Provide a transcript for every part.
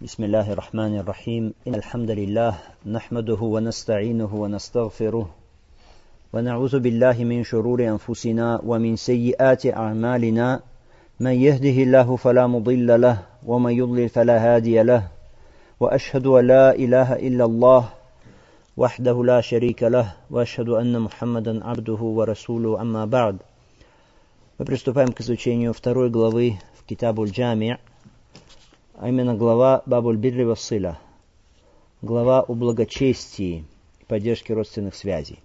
بسم الله الرحمن الرحيم إن الحمد لله نحمده ونستعينه ونستغفره ونعوذ بالله من شرور أنفسنا ومن سيئات أعمالنا من يهده الله فلا مضل له ومن يضلل فلا هادي له وأشهد أن لا إله إلا الله وحده لا شريك له وأشهد أن محمدا عبده ورسوله أما بعد. Мы приступаем к изучению второй главы в Китабуль Джами', а именно глава Бабуль Бирри Вассиля, глава о благочестии и поддержке родственных связей.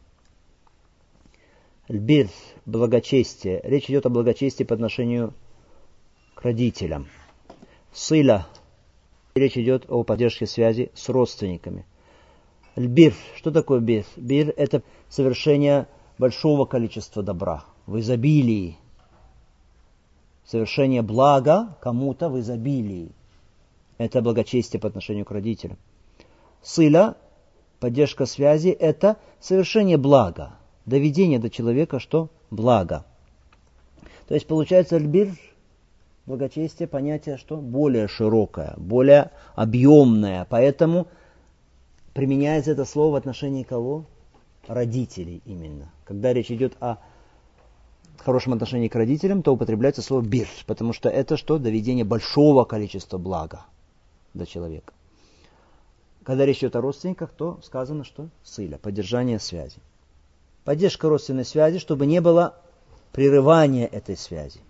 Бир, благочестие. Речь идет о благочестии по отношению к родителям. Сыля, речь идет о поддержке связи с родственниками. Бир, что такое бир? Бир – это совершение большого количества добра в изобилии. Совершение блага кому-то в изобилии. Это благочестие по отношению к родителям. Сыля, поддержка связи, это совершение блага, доведение до человека, что благо. То есть получается альбир, благочестие, понятие, что более широкое, более объемное. Поэтому применяется это слово в отношении кого? Родителей именно. Когда речь идет о хорошем отношении к родителям, то употребляется слово бир, потому что это что? Доведение большого количества блага до человека. Когда речь идет о родственниках, то сказано, что сыля, поддержание связи. Поддержка родственной связи, чтобы не было прерывания этой связи.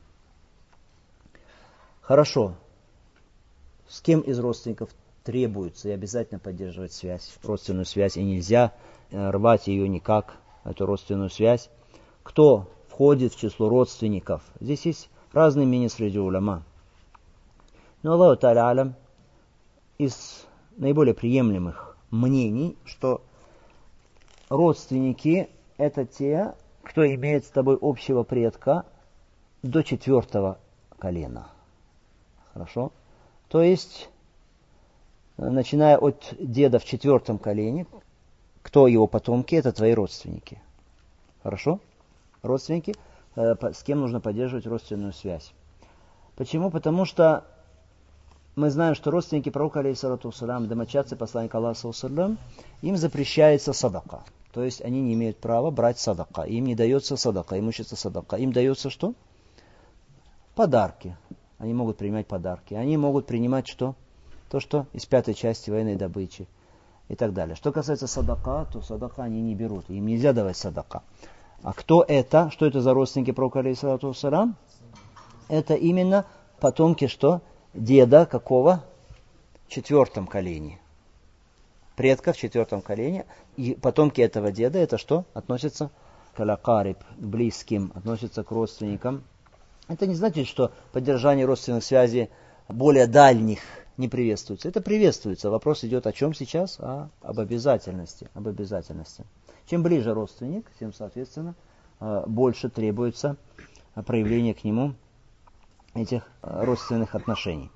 Хорошо. С кем из родственников требуется и обязательно поддерживать связь, родственную связь, и нельзя рвать ее никак, эту родственную связь? Кто входит в число родственников? Здесь есть разные мнения среди уляма. Но Аллаху Та'аля алям, из наиболее приемлемых мнений, что родственники – это те, кто имеет с тобой общего предка до 4 колена. Хорошо? То есть, начиная от деда в 4 колене, кто его потомки – это твои родственники. Хорошо? Родственники, с кем нужно поддерживать родственную связь. Почему? Потому что мы знаем, что родственники пророка, алейхиссалату вассалям, домочадцы посланника Аллаха, саллаллаху, им запрещается садака. То есть они не имеют права брать садака. Им не дается садака, имущество садака. Им дается что? Подарки. Они могут принимать подарки. Они могут принимать что? То, что из 5 части военной добычи и так далее. Что касается садака, то садака они не берут. Им нельзя давать садака. А кто это? Что это за родственники пророка, алейхиссалату вассалям? Это именно потомки что? Деда какого? В 4 колене. Предка в 4 колене. И потомки этого деда, это что? Относятся к алякариб, к близким, относятся к родственникам. Это не значит, что поддержание родственных связей более дальних не приветствуется. Это приветствуется. Вопрос идет о чем сейчас? Об обязательности. Об обязательности. Чем ближе родственник, тем, соответственно, больше требуется проявление к нему этих родственных отношений.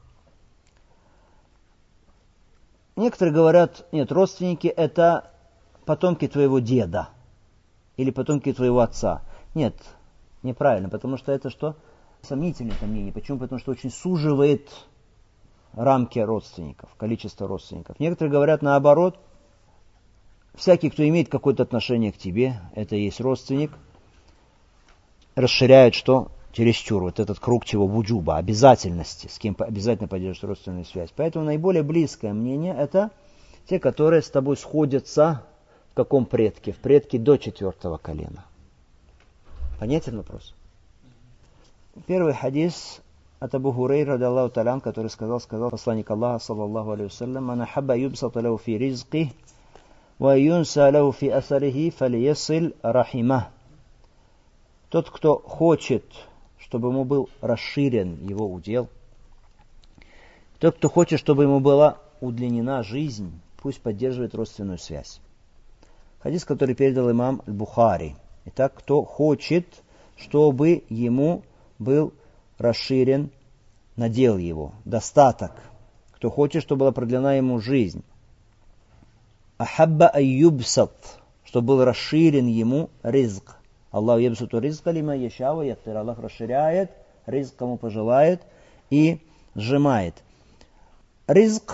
Некоторые говорят, нет, родственники это потомки твоего деда или потомки твоего отца. Нет, неправильно, потому что это что? Сомнительное это мнение. Почему? Потому что очень суживает рамки родственников, количество родственников. Некоторые говорят наоборот, всякий, кто имеет какое-то отношение к тебе, это и есть родственник, расширяют что? Чересчур, вот этот круг чего вуджуба, обязательности, с кем обязательно поддерживать родственную связь. Поэтому наиболее близкое мнение это те, которые с тобой сходятся в каком предке? В предке до 4 колена. Понятен вопрос? Первый хадис от Абу Хурейра, ради Аллаху та'аля, который сказал посланник Аллаха, саллаллаху алейхи вассалям, «Ман ахабба юбсата лаху фи ризқи, ва юнса лаху фи асарихи, фалиясил рахимах». Тот, кто хочет, чтобы ему был расширен его удел, тот, кто хочет, чтобы ему была удлинена жизнь, пусть поддерживает родственную связь. Хадис, который передал имам Аль-Бухари. Итак, кто хочет, чтобы ему был расширен надел его, достаток. Кто хочет, чтобы была продлена ему жизнь. Ахабба айюбсат, чтобы был расширен ему ризк. Аллах ябсуту ризка лима яшава, яктир. Аллах расширяет ризк, кому пожелает, и сжимает. Ризк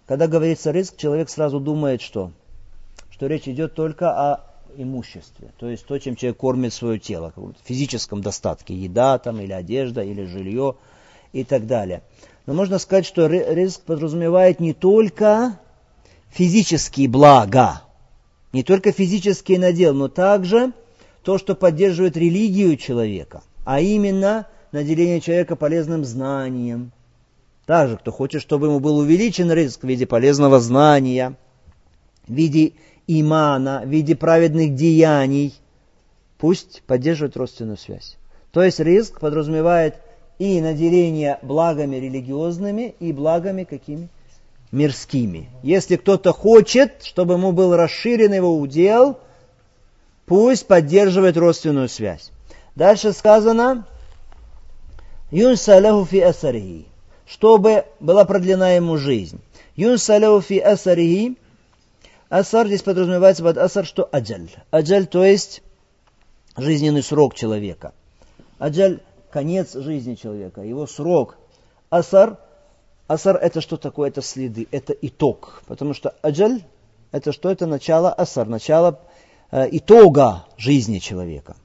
когда говорится ризк, человек сразу думает, что речь идет только о имуществе, то есть то, чем человек кормит свое тело, в физическом достатке, еда там, или одежда, или жилье и так далее. Но можно сказать, что ризк подразумевает не только физические блага, не только физический надел, но также то, что поддерживает религию человека, а именно наделение человека полезным знанием. Также, кто хочет, чтобы ему был увеличен ризк в виде полезного знания, в виде имана, в виде праведных деяний, пусть поддерживает родственную связь. То есть ризк подразумевает и наделение благами религиозными, и благами какими? Мирскими. Если кто-то хочет, чтобы ему был расширен его удел, пусть поддерживает родственную связь. Дальше сказано, юнса лаху фи асарихи, чтобы была продлена ему жизнь. Юнса лаху фи асарихи, асар здесь подразумевается под асар, что аджаль. Аджаль, то есть жизненный срок человека. Аджаль – конец жизни человека, его срок. Асар это что такое? Это следы, это итог. Потому что аджаль – это что? Это начало асар, начало итога жизни человека.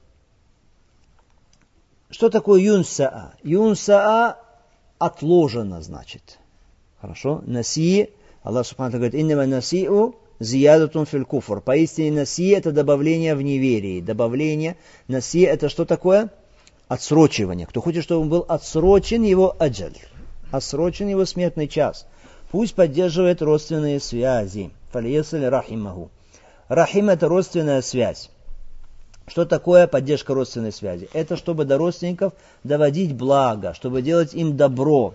Что такое юнсаа? Юнсаа отложено, значит. Хорошо? Наси, Аллах Субхану говорит, иннама насиу зиядатун фил куфр. Поистине наси это добавление в неверии. Добавление, наси это что такое? Отсрочивание. Кто хочет, чтобы он был отсрочен его аджаль, отсрочен его смертный час, пусть поддерживает родственные связи. Фалиясали рахимаху. Рахим это родственная связь. Что такое поддержка родственной связи? Это чтобы до родственников доводить благо, чтобы делать им добро.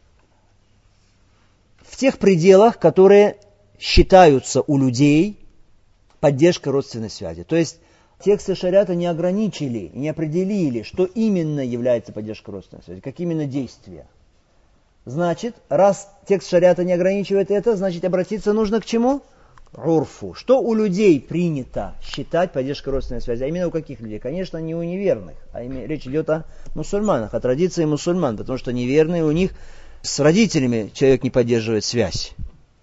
В тех пределах, которые считаются у людей поддержкой родственной связи. То есть тексты шариата не ограничили, не определили, что именно является поддержкой родственной связи, как именно действия. Значит, раз текст шариата не ограничивает это, значит обратиться нужно к чему? Урфу. Что у людей принято считать поддержкой родственной связи? А именно у каких людей? Конечно, не у неверных. Речь идет о мусульманах, о традиции мусульман, потому что неверные у них с родителями человек не поддерживает связь.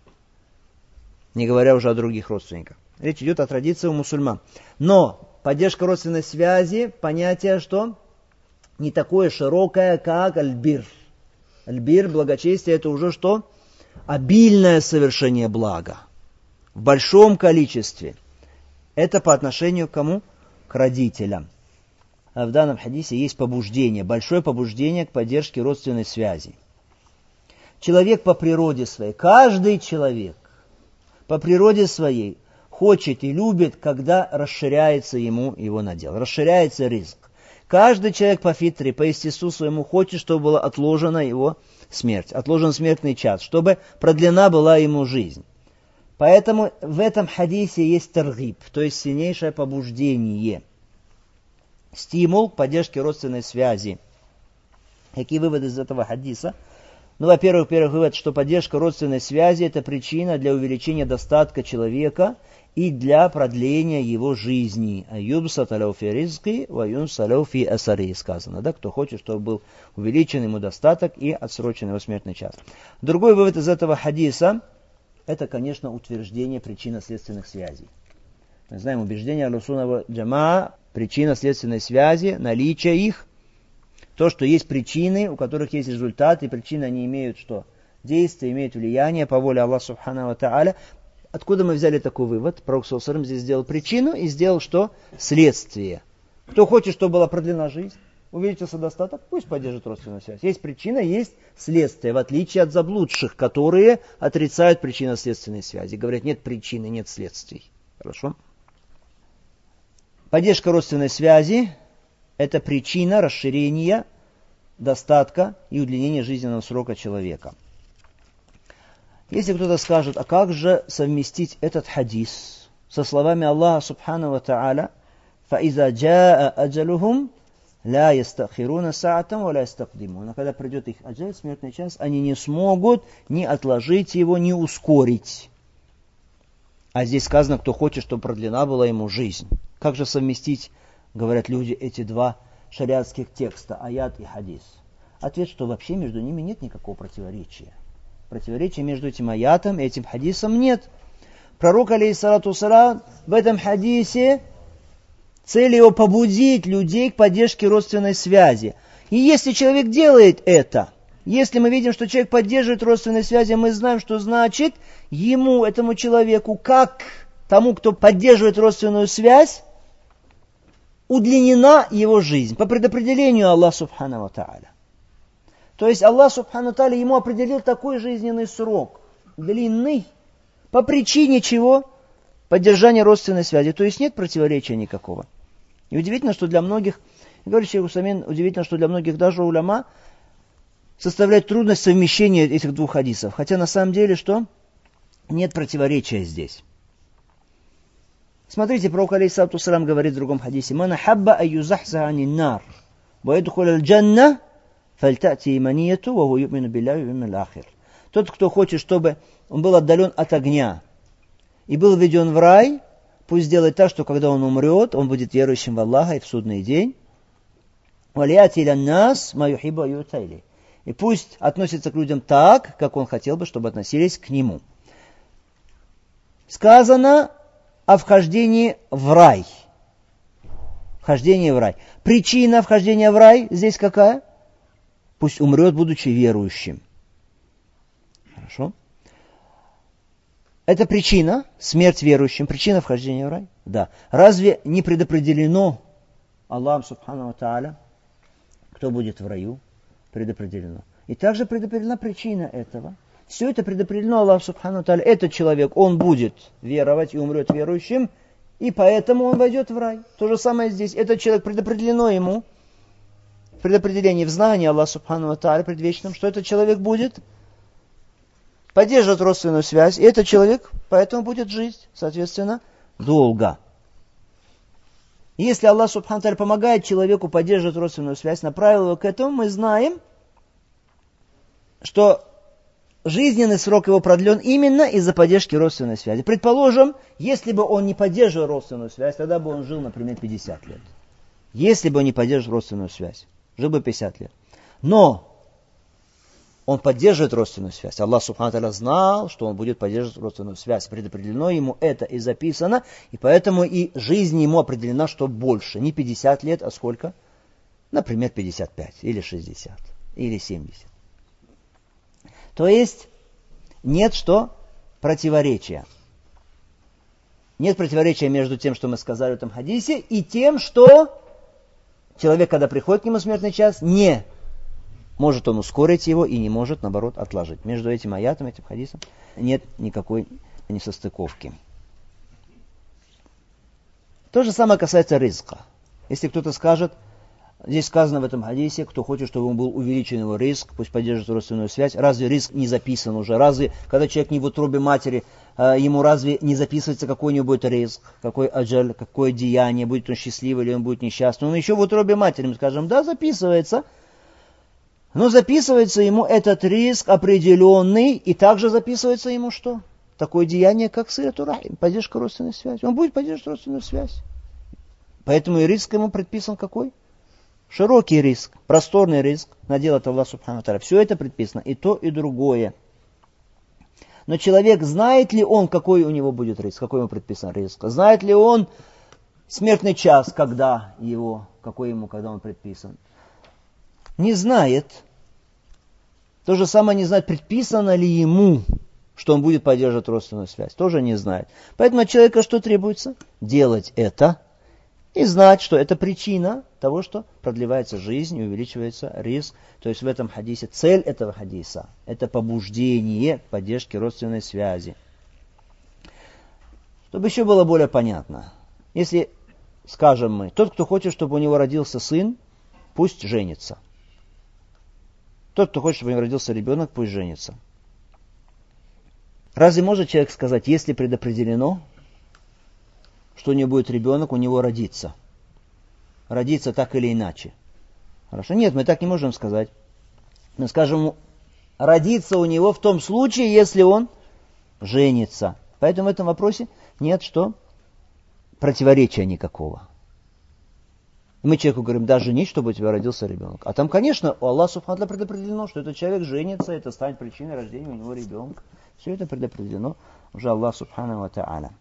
Не говоря уже о других родственниках. Речь идет о традиции у мусульман. Но поддержка родственной связи, понятие что? Не такое широкое, как аль-бир. Аль-бир, благочестие, это уже что? Обильное совершение блага. В большом количестве. Это по отношению к кому? К родителям. А в данном хадисе есть побуждение, большое побуждение к поддержке родственной связи. Человек по природе своей, каждый человек по природе своей хочет и любит, когда расширяется ему его надел, расширяется ризк. Каждый человек по фитре, по естеству своему хочет, чтобы была отложена его смерть, отложен смертный час, чтобы продлена была ему жизнь. Поэтому в этом хадисе есть таргиб, то есть сильнейшее побуждение, стимул к поддержке родственной связи. Какие выводы из этого хадиса? Ну, во-первых, первый вывод, что поддержка родственной связи – это причина для увеличения достатка человека и для продления его жизни. Аюбсат аляуфи ризки, ваюнс аляуфи асари, сказано, да, кто хочет, чтобы был увеличен ему достаток и отсрочен его смертный час. Другой вывод из этого хадиса – это, конечно, утверждение причинно-следственных связей. Мы знаем убеждение Ахлус-Сунна Джамаа, причинно-следственной связи, наличие их, то, что есть причины, у которых есть результаты, и причины они имеют что? Действие, имеют влияние по воле Аллаха Субхану ва Тааля. Откуда мы взяли такой вывод? Пророк саллаллаху алейхи ва саллям здесь сделал причину и сделал что? Следствие. Кто хочет, чтобы была продлена жизнь, увеличился достаток, пусть поддержит родственную связь. Есть причина, есть следствие, в отличие от заблудших, которые отрицают причинно-следственные связи. Говорят, нет причины, нет следствий. Хорошо? Поддержка родственной связи – это причина расширения достатка и удлинения жизненного срока человека. Если кто-то скажет, а как же совместить этот хадис со словами Аллаха Субхану ва Тааля «Фаиза джаа аджалухум ла ястахируна саатам ва ла ястакдимун». Но когда придет их аджаль, смертный час, они не смогут ни отложить его, ни ускорить. А здесь сказано, кто хочет, чтобы продлена была ему жизнь. Как же совместить, говорят люди, эти два шариатских текста, аят и хадис? Ответ, что вообще между ними нет никакого противоречия. Противоречия между этим аятом и этим хадисом нет. Пророк, алейхиссалату вассалям, в этом хадисе цель его побудить людей к поддержке родственной связи. И если человек делает это, если мы видим, что человек поддерживает родственные связи, мы знаем, что значит ему, этому человеку, как тому, кто поддерживает родственную связь, удлинена его жизнь по предопределению Аллаха Субхану ва Тааля. То есть Аллах Субхану ва Тааля ему определил такой жизненный срок, длинный, по причине чего? Поддержания родственной связи. То есть нет противоречия никакого. И удивительно, что для многих, говорит шейх Усаймин, удивительно, что для многих даже уляма составляет трудность совмещения этих двух хадисов. Хотя на самом деле что? Нет противоречия здесь. Смотрите, пророк алейхиссалату вассалям говорит в другом хадисе: «Ман ахабба ан юзахзаха анин нар ва ядхуля аль-джанна фальтати иманияту ва хуа ю'мину билляхи вал йавмил ахир». Тот, кто хочет, чтобы он был отдален от огня и был введен в рай, пусть сделает так, что когда он умрет, он будет верующим в Аллаха и в судный день. И пусть относится к людям так, как он хотел бы, чтобы относились к нему. Сказано о вхождении в рай. Вхождение в рай. Причина вхождения в рай здесь какая? Пусть умрет, будучи верующим. Хорошо. Это причина, смерть верующим, причина вхождения в рай? Да. Разве не предопределено Аллахом Субхану ва Тааля, кто будет в раю? Предопределено. И также предопределена причина этого. Все это предопределено Аллахом Субхану ва Тааля. Этот человек, он будет веровать и умрет верующим, и поэтому он войдет в рай. То же самое здесь. Этот человек предопределено ему, в предопределении, в знании Аллаха Субхану ва Тааля предвечном, что этот человек будет поддерживает родственную связь, и этот человек поэтому будет жить, соответственно, долго. И если Аллах Субхану ва Тааля помогает человеку поддерживать родственную связь, направил его к этому, мы знаем, что жизненный срок его продлен именно из-за поддержки родственной связи. Предположим, если бы он не поддерживал родственную связь, тогда бы он жил, например, 50 лет. Если бы он не поддерживал родственную связь, жил бы 50 лет. Но он поддерживает родственную связь. Аллах Субхану ва Тааля знал, что он будет поддерживать родственную связь. Предопределено ему это и записано, и поэтому и жизнь ему определена, что больше. Не 50 лет, а сколько? Например, 55, или 60, или 70. То есть нет что? Противоречия. Нет противоречия между тем, что мы сказали в этом хадисе, и тем, что человек, когда приходит к нему смертный час, не может он ускорить его и не может, наоборот, отложить. Между этим аятом, этим хадисом нет никакой несостыковки. То же самое касается ризка. Если кто-то скажет, здесь сказано в этом хадисе, кто хочет, чтобы он был увеличен его ризк, пусть поддержит родственную связь. Разве ризк не записан уже? Разве, когда человек не в утробе матери, ему разве не записывается, какой у него будет ризк, какой аджаль, какое деяние, будет он счастливый или он будет несчастный? Он еще в утробе матери, мы скажем, да, записывается. Но записывается ему этот риск определенный, и также записывается ему что? Такое деяние, как силату рахим, поддержка родственной связи. Он будет поддерживать родственную связь. Поэтому и риск ему предписан какой? Широкий риск, просторный риск, наделает Аллах Субхану ва Тааля. Все это предписано, и то, и другое. Но человек, знает ли он, какой у него будет риск, какой ему предписан риск? Знает ли он смертный час, когда его, какой ему, когда он предписан? Не знает. То же самое не знает, предписано ли ему, что он будет поддерживать родственную связь. Тоже не знает. Поэтому от человека что требуется? Делать это и знать, что это причина того, что продлевается жизнь и увеличивается риск. То есть в этом хадисе, цель этого хадиса, это побуждение к поддержке родственной связи. Чтобы еще было более понятно. Если, скажем мы, тот, кто хочет, чтобы у него родился сын, пусть женится. Тот, кто хочет, чтобы у него родился ребенок, пусть женится. Разве может человек сказать, если предопределено, что у него будет ребенок, у него родится? Родится так или иначе. Хорошо? Нет, мы так не можем сказать. Мы скажем, родится у него в том случае, если он женится. Поэтому в этом вопросе нет что? Противоречия никакого. И мы человеку говорим, да, женись, чтобы у тебя родился ребенок. А там, конечно, у Аллаха Субхану предопределено, что этот человек женится, это станет причиной рождения у него ребенка. Все это предопределено уже Аллах Субхану ва Та'аля.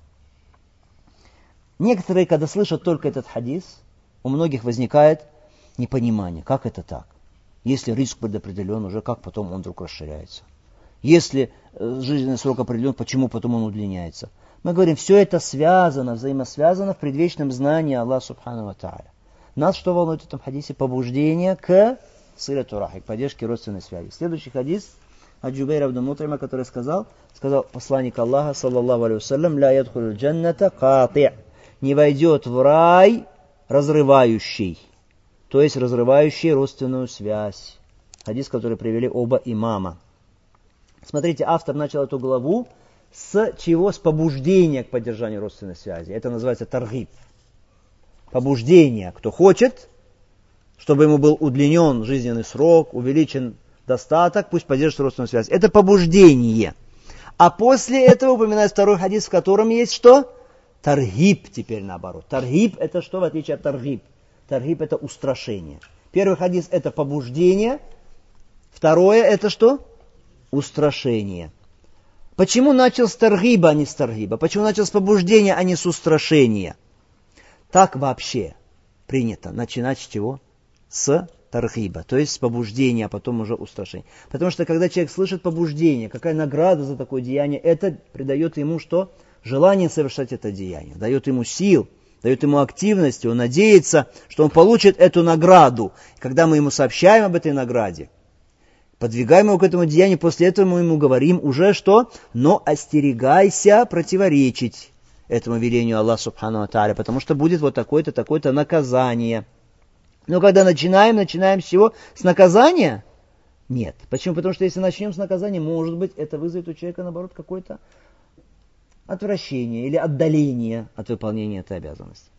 Некоторые, когда слышат только этот хадис, у многих возникает непонимание, как это так? Если риск предопределен уже, как потом он вдруг расширяется? Если жизненный срок определен, почему потом он удлиняется? Мы говорим, все это связано, взаимосвязано в предвечном знании Аллаха Субхану ва Та'аля. Нас что волнует в этом хадисе? Побуждение к силату рахим, к поддержке родственной связи. Следующий хадис от Джубейра ибн Мут'има, который сказал посланник Аллаха, саллаллаху алейхи вассалям, ля ядхулю джанната кати', не войдет в рай разрывающий, то есть разрывающий родственную связь. Хадис, который привели оба имама. Смотрите, автор начал эту главу с чего? С побуждения к поддержанию родственной связи. Это называется таргиб. Побуждение. Кто хочет, чтобы ему был удлинен жизненный срок, увеличен достаток, пусть поддержит родственную связь. Это побуждение. А после этого упоминает второй хадис, в котором есть что? Таргиб теперь наоборот. Таргиб это что в отличие от таргиб? Таргиб это устрашение. Первый хадис это побуждение. Второе это что? Устрашение. Почему начал с таргиба, а не с таргиба? Почему начал с побуждения, а не с устрашения? Так вообще принято начинать с чего? С таргиба, то есть с побуждения, а потом уже устрашение. Потому что когда человек слышит побуждение, какая награда за такое деяние, это придает ему что? Желание совершать это деяние, дает ему сил, дает ему активности, он надеется, что он получит эту награду. Когда мы ему сообщаем об этой награде, подвигаем его к этому деянию, после этого мы ему говорим уже что? Но остерегайся противоречить этому велению Аллаха Субхану ва Тааля, потому что будет вот такое-то, такое-то наказание. Но когда начинаем с чего? С наказания? Нет. Почему? Потому что если начнем с наказания, может быть, это вызовет у человека, наоборот, какое-то отвращение или отдаление от выполнения этой обязанности.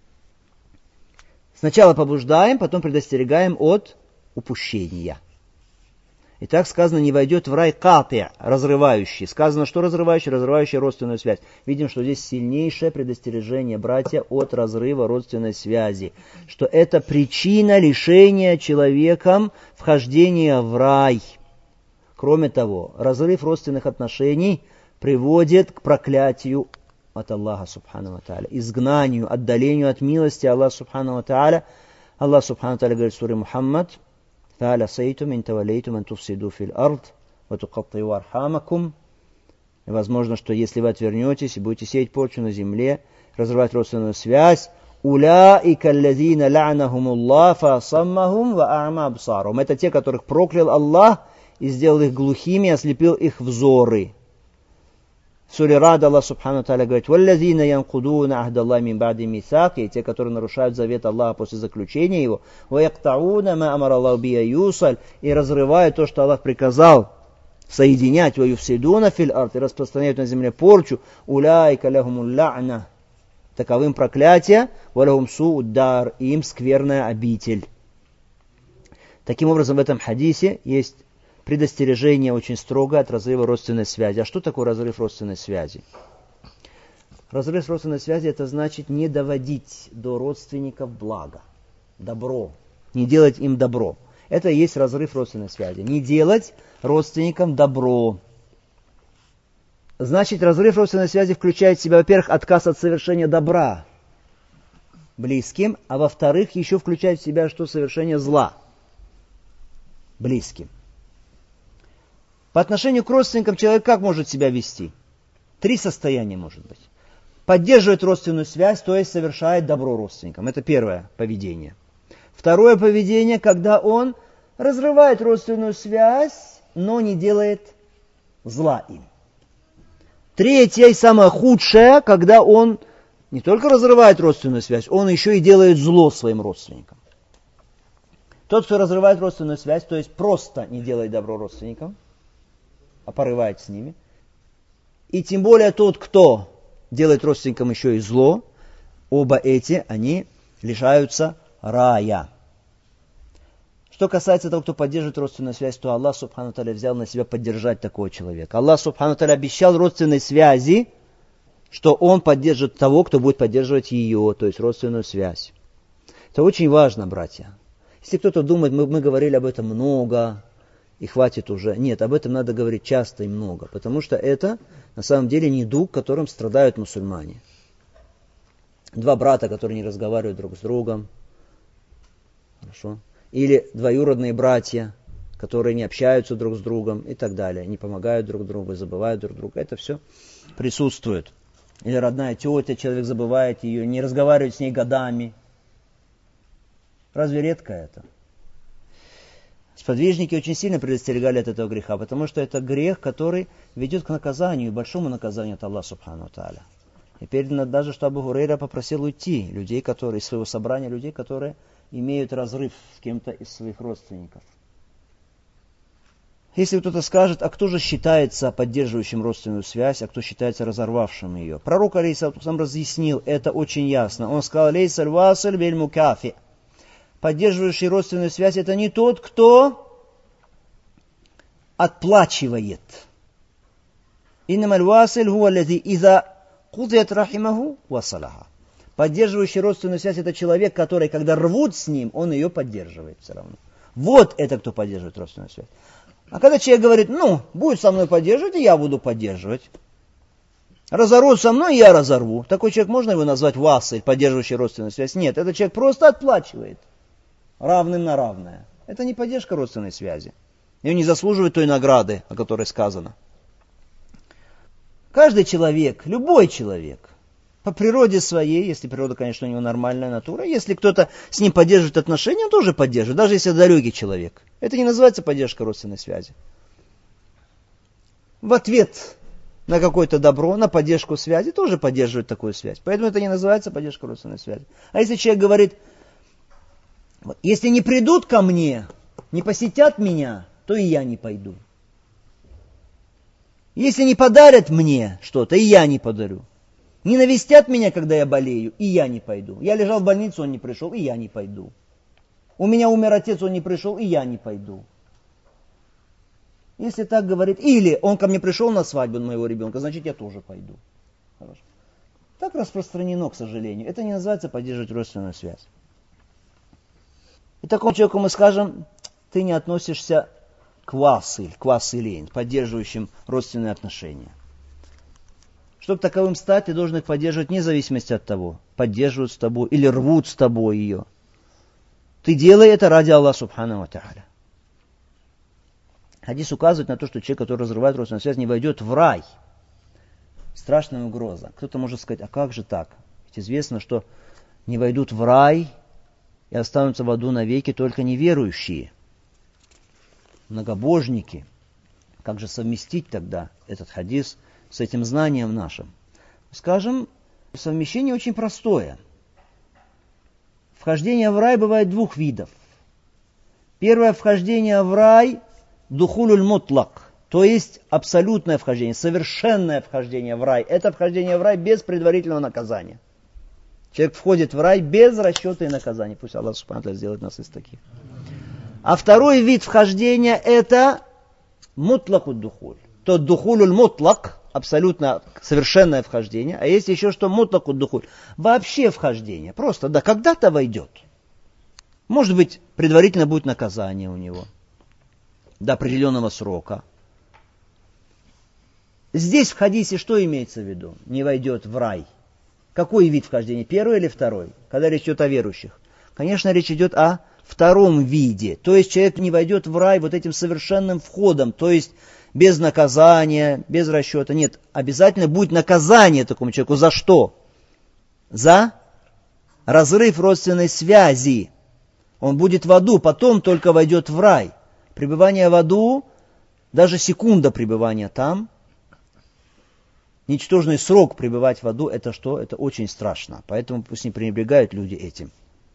Сначала побуждаем, потом предостерегаем от упущения. И так сказано, не войдет в рай кати', разрывающий. Сказано, что разрывающий? Разрывающий родственную связь. Видим, что здесь сильнейшее предостережение, братья, от разрыва родственной связи. Что это причина лишения человеком вхождения в рай. Кроме того, разрыв родственных отношений приводит к проклятию от Аллаха Субхану ва Тааля, изгнанию, отдалению от милости Аллаха Субхану ва Тааля. Аллах Субхану ва Тааля говорит в суре Мухаммад, فَهَلْ عَسَيْتُمْ إِنْ تَوَلَّيْتُمْ أَنْ تُفْسِدُوا فِي الْأَرْضِ وَتُقَطِّعُوا أَرْحَامَكُمْ. И возможно, что если вы отвернетесь и будете сеять порчу на земле, разрывать родственную связь, أُولَٰئِكَ الَّذِينَ لَعْنَهُمُ اللَّهُ فَأَصَمَّهُمْ وَأَعْمَى أَبْصَارَهُمْ. Это те, которых проклял Аллах и сделал их глухими, ослепил их взоры. В суре Рад Аллах Субхану ва Тааля говорит, وَالَّذِينَ يَنْقُضُونَ عَهْدَ اللَّهِ مِنْ бَعْدِ مِيثَاقِهِ, те, которые нарушают завет Аллаха после заключения его, وَيَقْطَعُونَ مَا أَمَرَ اللَّهُ بِهِ يُوصَلْ, и разрывают то, что Аллах приказал соединять, وَيُفْسِدُونَ فِي الْأَرْضِ, и распространяют на земле порчу, أُولَٰئِكَ لَهُمُ اللَّعْنَةُ, таковым проклятие, وَلَهُمْ سُوءُ الدَّارِ, и им скверная обитель. Таким образом, в этом хадисе есть предостережение очень строго от разрыва родственной связи. А что такое разрыв родственной связи? Разрыв родственной связи это значит не доводить до родственников благо, добро, не делать им добро. Это и есть разрыв родственной связи. Не делать родственникам добро. Значит, разрыв родственной связи включает в себя, во-первых, отказ от совершения добра близким, а во-вторых, еще включает в себя что? Совершение зла близким. По отношению к родственникам человек как может себя вести? 3 состояния может быть. Поддерживает родственную связь, то есть совершает добро родственникам. Это первое поведение. Второе поведение, когда он разрывает родственную связь, но не делает зла им. Третье и самое худшее, когда он не только разрывает родственную связь, он еще и делает зло своим родственникам. Тот, кто разрывает родственную связь, то есть просто не делает добро родственникам, а порывает с ними. И тем более тот, кто делает родственникам еще и зло, оба эти, они лишаются рая. Что касается того, кто поддерживает родственную связь, то Аллах Субхану ва Тааля взял на себя поддержать такого человека. Аллах Субхану ва Тааля обещал родственной связи, что Он поддержит того, кто будет поддерживать ее, то есть родственную связь. Это очень важно, братья. Если кто-то думает, мы говорили об этом много, и хватит уже. Нет, об этом надо говорить часто и много, потому что это на самом деле недуг, которым страдают мусульмане. Два брата, которые не разговаривают друг с другом. Хорошо. Или двоюродные братья, которые не общаются друг с другом и так далее, не помогают друг другу, забывают друг друга. Это все присутствует. Или родная тетя, человек забывает ее, не разговаривает с ней годами. Разве редко это? Сподвижники очень сильно предостерегали от этого греха, потому что это грех, который ведет к наказанию, большому наказанию от Аллаха Субхану Тааля. И передано даже, что Абу Хурейра попросил уйти людей, которые, из своего собрания, людей, которые имеют разрыв с кем-то из своих родственников. Если кто-то скажет, а кто же считается поддерживающим родственную связь, а кто считается разорвавшим ее? Пророк алейхиссалату вассалям разъяснил это очень ясно. Он сказал, лейса аль-василь биль-мукафи. Поддерживающий родственную связь это не тот, кто отплачивает. Иннама аль-василь хуа аллази иза кудият рахимаху васалаха. Поддерживающий родственную связь это человек, который, когда рвут с ним, он ее поддерживает все равно. Вот это кто поддерживает родственную связь. А когда человек говорит, будет со мной поддерживать, и я буду поддерживать. Разорвут со мной, и я разорву. Такой человек, можно его назвать василь, поддерживающий родственную связь? Нет, этот человек просто отплачивает. Равным на равное. Это не поддержка родственной связи. И он не заслуживает той награды, о которой сказано. Каждый человек, любой человек, по природе своей, если природа, конечно, у него нормальная натура, если кто-то с ним поддерживает отношения, он тоже поддерживает, даже если далекий человек. Это не называется поддержка родственной связи. В ответ на какое-то добро, на поддержку связи, тоже поддерживает такую связь. Поэтому это не называется поддержка родственной связи. А если человек говорит, если не придут ко мне, не посетят меня, то и я не пойду. Если не подарят мне что-то, и я не подарю. Не навестят меня, когда я болею, и я не пойду. Я лежал в больнице, он не пришел, и я не пойду. У меня умер отец, он не пришел, и я не пойду. Если так говорит, или он ко мне пришел на свадьбу моего ребенка, значит я тоже пойду. Хорошо. Так распространено, к сожалению. Это не называется поддерживать родственную связь. И такому человеку мы скажем, ты не относишься к василейн, поддерживающим родственные отношения. Чтобы таковым стать, ты должен их поддерживать вне зависимости от того, поддерживают с тобой или рвут с тобой ее. Ты делай это ради Аллаха Субхану ва Тааля. Хадис указывает на то, что человек, который разрывает родственную связь, не войдет в рай. Страшная угроза. Кто-то может сказать, а как же так? Ведь известно, что не войдут в рай и останутся в аду навеки только неверующие, многобожники. Как же совместить тогда этот хадис с этим знанием нашим? Скажем, совмещение очень простое. Вхождение в рай бывает двух видов. Первое вхождение в рай – духулюль мутлак, то есть абсолютное вхождение, совершенное вхождение в рай. Это вхождение в рай без предварительного наказания. Человек входит в рай без расчета и наказания. Пусть Аллах Субхану ва Тааля сделает нас из таких. А второй вид вхождения – это мутлаку духуль. Тот духулюль мутлак, абсолютно совершенное вхождение. А есть еще что мутлаку духуль. Вообще вхождение. Просто, да, когда-то войдет. Может быть, предварительно будет наказание у него. До определенного срока. Здесь в хадисе что имеется в виду? Не войдет в рай. Какой вид вхождения? Первый или второй? Когда речь идет о верующих. Конечно, речь идет о втором виде. То есть человек не войдет в рай вот этим совершенным входом. То есть без наказания, без расчета. Нет, обязательно будет наказание такому человеку. За что? За разрыв родственной связи. Он будет в аду, потом только войдет в рай. Пребывание в аду, даже секунда пребывания там, ничтожный срок пребывать в аду, это что? Это очень страшно. Поэтому пусть не пренебрегают люди этим.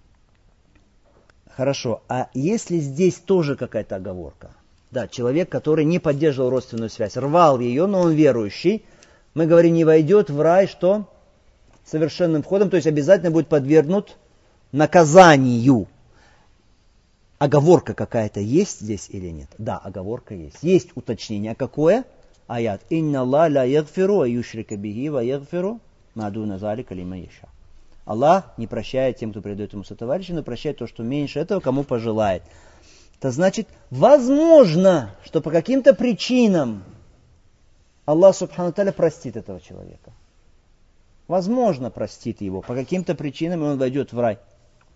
Хорошо, а если здесь тоже какая-то оговорка? Да, человек, который не поддерживал родственную связь, рвал ее, но он верующий, мы говорим, не войдет в рай, что? Совершенным входом, то есть обязательно будет подвергнут наказанию. Оговорка какая-то есть здесь или нет? Да, оговорка есть. Есть уточнение. А какое? Аят. Инна Аллах ла ягфиру ва юшрика бихи ва ягфиру ма дуна залика лиман яша. Аллах не прощает тем, кто предает ему сотоварища, но прощает то, что меньше этого, кому пожелает. Это значит, возможно, что по каким-то причинам Аллах Субхану Тааля простит этого человека. Возможно, простит его. По каким-то причинам, и он войдет в рай.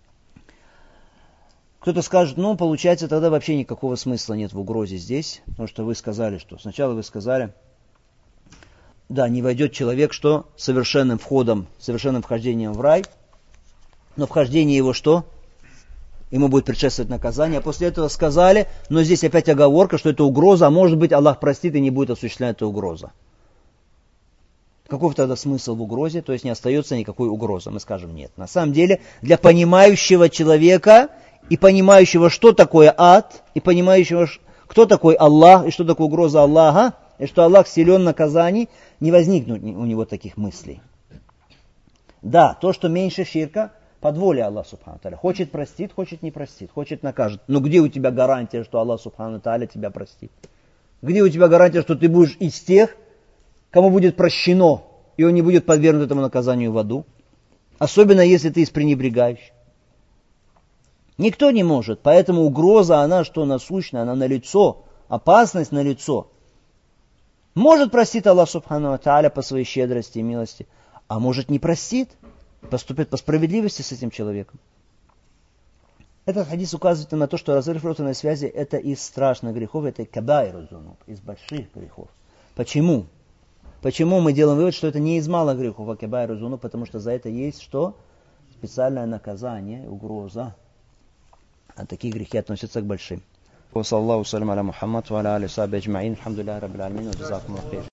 Кто-то скажет, ну, получается, тогда вообще никакого смысла нет в угрозе здесь. Потому что вы сказали, что сначала вы сказали, да, не войдет человек, что совершенным входом, совершенным вхождением в рай. Но вхождение его что? Ему будет предшествовать наказание. А после этого сказали, но здесь опять оговорка, что это угроза, а может быть Аллах простит и не будет осуществлять эту угрозу. Каков тогда смысл в угрозе? То есть не остается никакой угрозы. Мы скажем нет. На самом деле для понимающего человека и понимающего, что такое ад, и понимающего, кто такой Аллах, и что такое угроза Аллаха, и что Аллах силен в наказании, не возникнут у него таких мыслей. Да, то, что меньше ширка, под волей Аллаха Субхану Тааля. Хочет простит, хочет не простит, хочет накажет. Но где у тебя гарантия, что Аллах Субхану Тааля тебя простит? Где у тебя гарантия, что ты будешь из тех, кому будет прощено, и он не будет подвергнут этому наказанию в аду? Особенно, если ты из пренебрегающих. Никто не может. Поэтому угроза, она что насущная, она налицо. Опасность налицо. Может простит Аллах Субхану Тааля по своей щедрости и милости, а может не простит. Поступит по справедливости с этим человеком. Этот хадис указывает на то, что разрыв родственной связи это из страшных грехов, это кабаиру зунуб, из больших грехов. Почему? Почему мы делаем вывод, что это не из малых грехов, а кабаиру зунуб? Потому что за это есть что? Специальное наказание, угроза. А такие грехи относятся к большим.